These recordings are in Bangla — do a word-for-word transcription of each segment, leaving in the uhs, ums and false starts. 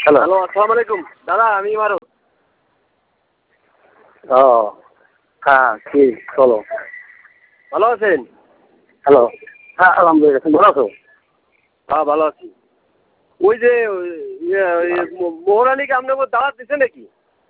হ্যালো হ্যালো, আসসালামু আলাইকুম দাদা, আমি ইমারত। ও হ্যাঁ কি বলো। ভালো আছেন? হ্যালো হ্যাঁ আলহামদুলিল্লাহ, তুমি ভালো আছো? হ্যাঁ ভালো আছি। ওই যে ইয়ে, ইয়ে, মো- মোহর আলীকে আপনাকে দাওয়াত দিচ্ছে নাকি?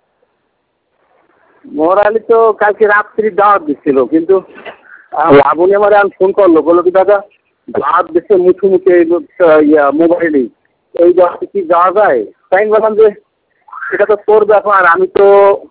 মোহর আলী তো কালকে রাত্রি দাওয়াত দিচ্ছিল, কিন্তু লাবণী আমার এখন ফোন করলো, বললো কি দাদা দাওয়াত দিচ্ছে মুখে মুখে ইয়া মোবাইলেই, এই দাওয়াতে কি যাওয়া যায়? তাই আমি বললাম যে এটা তো তোর ব্যাপার, আমি তো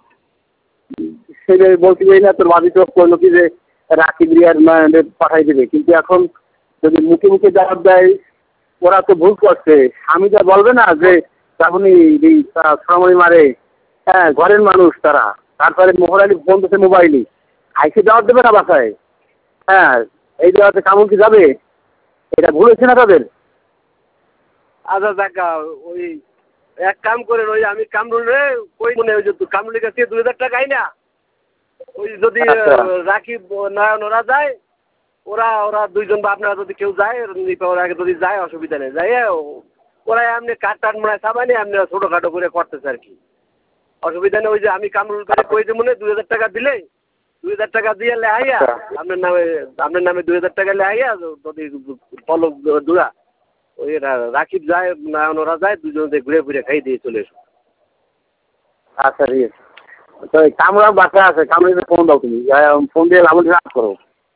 সেটাই বলছি যে না, তোর বাড়ি তো করলো কি যে রাকিব রিয়ার পাঠাই দেবে, কিন্তু এখন যদি মুখে মুখে দাওয়াত দেয় ওরা তো ভুল করছে। আমি যা বলবে না যে তখনই এই শ্রমণী মারে, হ্যাঁ ঘরের মানুষ তারা, তারপরে মোহর আলী ফোন দিচ্ছে মোবাইলে, আইসে দাওয়াত দেবে না বাসায়? হ্যাঁ এই দাওয়াতে কামুন কি যাবে? এটা ভুল হচ্ছে না তাদের? আচ্ছা দেখা ওই এক কাম করেন, ওই আমি কামরুল রে ওই মনে ওই যে কামরুলের কাছে দুই হাজার টাকা আই না, ওই যদি আচ্ছা রাকিব নয়ন ওরা যায়, ওরা ওরা দুইজন বা আপনারা যদি কেউ যায় ওরা আগে যদি যায় অসুবিধা নেই, যাই ওরা এমনি কাঠ টাট মনে চাবানি এমনি ছোটোখাটো করে করতেছে আর কি, অসুবিধা নেই। ওই যে আমি কামরুল করে কই যে মনে দুই হাজার টাকা দিলে দুই হাজার টাকা দিয়ে লেহাইয়া আপনার নামে আপনার নামে দুই হাজার টাকা লেহাইয়া যদি পলক দূরা ওই রাকিব যায় নয়ন ওরা যায়, দুজনে ঘুরে ঘুরে খাই দিয়ে চলে এসো। আচ্ছা ঠিক আছে, তো কামরা বাসায় আছে, কামড়ে ফোন দাও তুমি, ফোন দিয়ে লাবণ রাত করো।